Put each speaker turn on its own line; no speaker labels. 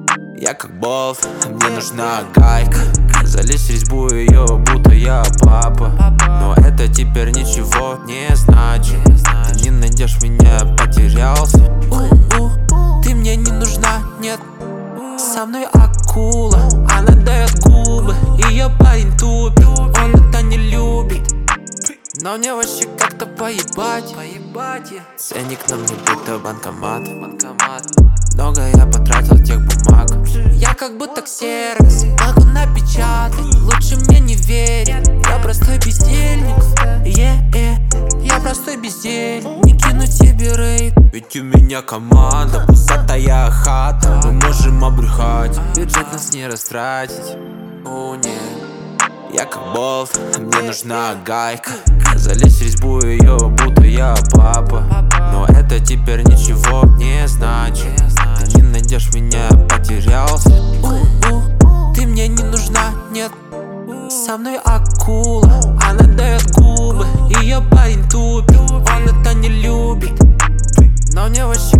Я как болт, мне нужна гайка. Залезь в резьбу ее, будто я папа. Но это теперь ничего не значит. Ты не найдешь меня, потерялся. Ты мне не нужна, нет. Со мной акула, она дает губы. Ее парень тупит, он это не любит. Но мне вообще как-то поебать. Ценник на мне будто банкомат. Много я потратил тех бумаг. Я как будто ксерокс, могу напечатать. Лучше мне не верить, я простой бездельник. Я простой бездельник, не кину тебе рейд. Ведь у меня команда, пустая хата. Мы можем обрюхать, бюджет нас не растратить. О, нет. Я как болт, мне нужна гайка. Залезь в резьбу ее, будто я папа. Но это теперь ничего не значит. Ты не найдешь меня, потерялся. Ты мне не нужна, нет. Со мной акула, она дает губы. Ее парень тупит, он это не любит. Но мне вообще